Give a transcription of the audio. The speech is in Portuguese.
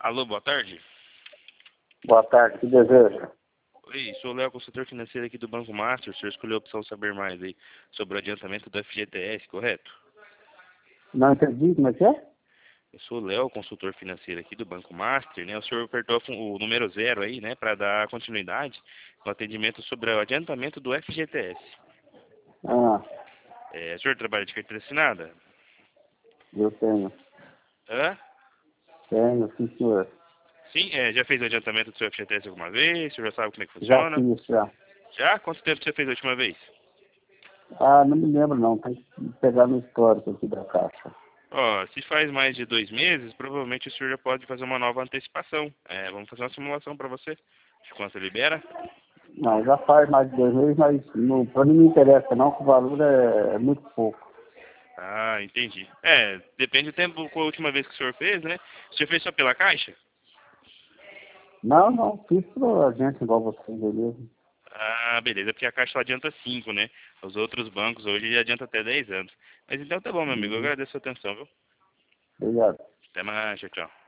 Alô, boa tarde. Boa tarde, que deseja? Oi, sou o Léo, consultor financeiro aqui do Banco Master. O senhor escolheu a opção Saber Mais aí sobre o adiantamento do FGTS, correto? Não entendi, como é que é? Eu sou o Léo, consultor financeiro aqui do Banco Master, né? O senhor apertou o número 0 aí, né, para dar continuidade no atendimento sobre o adiantamento do FGTS. Ah, O senhor trabalha de carteira assinada? eu tenho. Hã? Tenho, sim, senhor. Sim, já fez o adiantamento do seu FGTS alguma vez? O senhor já sabe como é que Já funciona? fiz, já. Já? Quanto tempo você fez a última vez? Ah, não me lembro não, tem que pegar no histórico aqui da caixa. Ó, se faz mais de 2 meses, provavelmente o senhor já pode fazer uma nova antecipação. Vamos fazer uma simulação para você. De quanto libera? Não, já faz mais de 2 meses, mas para mim não interessa não, que o valor é muito pouco. Ah, entendi. Depende do tempo, qual a última vez que o senhor fez, né? O senhor fez só pela Caixa? Não, não, fiz para gente igual vocês, beleza? Ah, beleza, porque a Caixa só adianta 5, né? Os outros bancos hoje já adiantam até 10 anos. Mas então tá bom, meu amigo, eu Uhum. agradeço a sua atenção, viu? Obrigado. Até mais, tchau, tchau.